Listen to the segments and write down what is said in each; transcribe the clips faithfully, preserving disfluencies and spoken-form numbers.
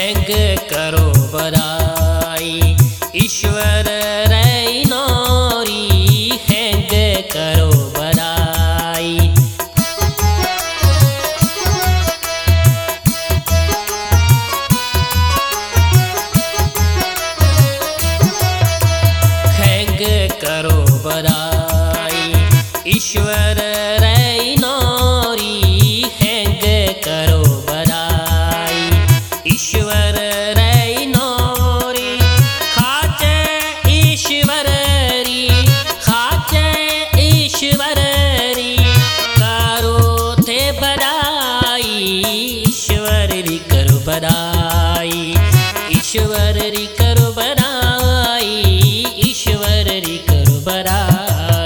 Hang करो बड़ाई ईश्वर रे नौरी हैंग करो बड़ाई। हैंग करो बड़ाई ईश्वर रे नौरी हैंग करो बड़ाई ईश्वर रे नौरी। खाचे ईश्वर री खाचे ईश्वर री करो थे बड़ाई ईश्वर री करो बड़ाई ईश्वर री करो बड़ाई ईश्वर री करो बड़ाई।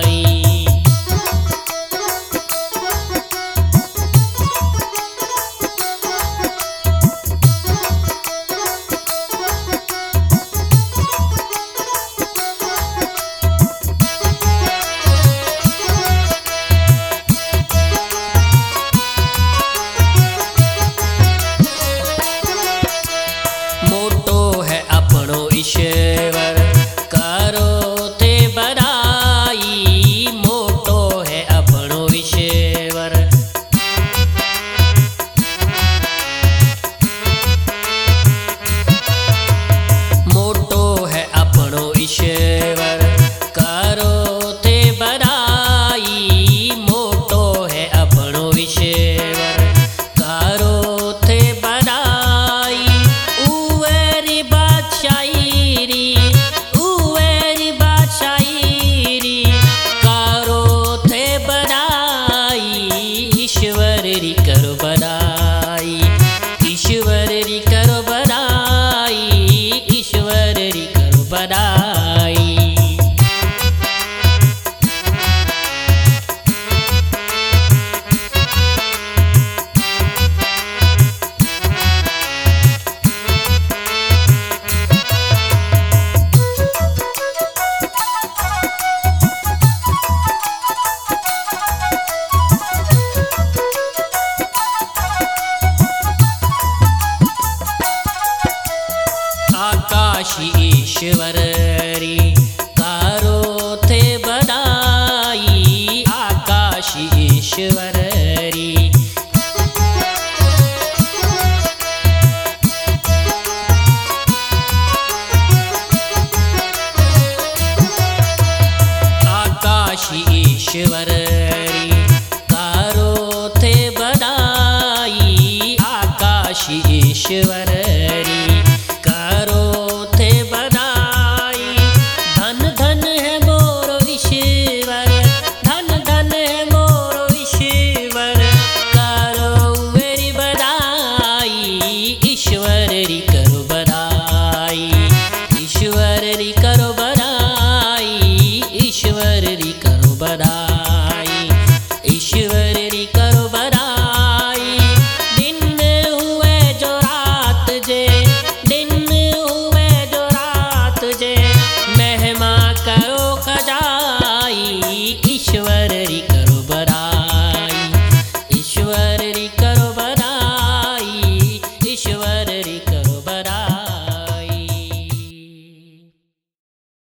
ईश्वर करो थे बड़ाई मोटो है अपनो ईश्वर। मोटो है अपनो ईश्वर करो थे बड़ाई मोटो है अपनो ईश्वर करो थे बड़ाई। उवेरी बादशाही ईश्वर री करो बड़ाई ईश्वर री करो बड़ाई ईश्वर री करो बड़ाई। आकाशी ईश्वर री करो थे बड़ाई आकाशी ईश्वर री। आकाशी ईश्वर री करो थे बड़ाई आकाशी ईश्वर